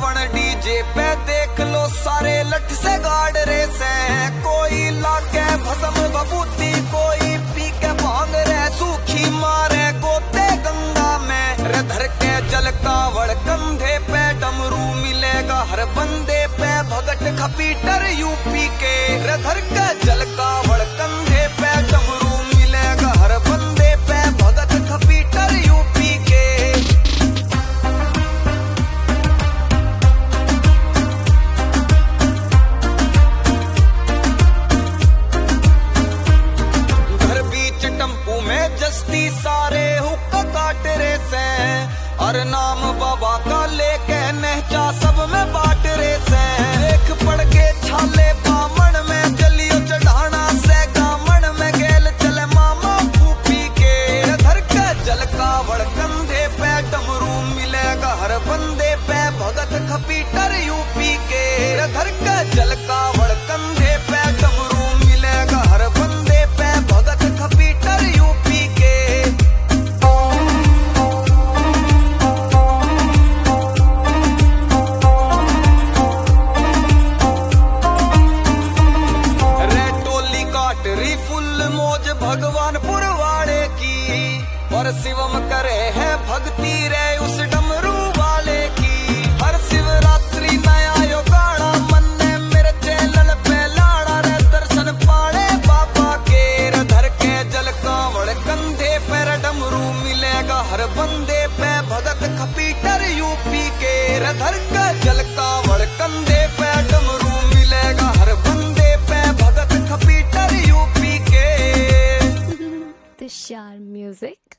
Ravan DJ पे देख लो सारे लठ से गाड़ रे से। कोई लाके भस्म बबूती, कोई पी के भांग रे सूखी मारे गोते गंगा में। रे धर के जल कावड़ कंधे पे डमरू मिलेगा हर बंदे पे भगत खपीटर यूपी के। रे धर के जल कावड़ कंधे पे डमरू मिलेगा हर बंदे पे भगत खपीटर यूपी के। टम्पू में जस्ती सारे हुक्का काट रे से। और नाम बाबा का लेके नहचा सब में बांट रे से। देख पड़ के छाले बामण में जलियो चढ़ाना से गामण में गेल चले मामा फूफी के। धर के जल कावड़ कंधे पे डमरू मिलेगा हर बंदे पे भगत खपीटर यूपी के। धर के जल कावड़ कंधे पे डमरू मिलेगा हर बंदे पे भगत खपीटर यूपी के। रे टोली काट री फुल मौज भगवानपुर वाले की। और शिवम करे है भक्ति रे उस डमरू वाले की। हर शिवरात्रि नया यो गाना मन ने मेरे चैनल पे लाड़ा रे दर्शन पाड़े बाबा के। रे धर के जल कावड़ कंधे पे डमरू मिलेगा हर बंदे पे भगत खपीटर यूपी के। रे धर के जल कावड़ कंधे पे डमरू मिलेगा हर बंदे पे भगत खपीटर यूपी के। तुषार म्यूजिक।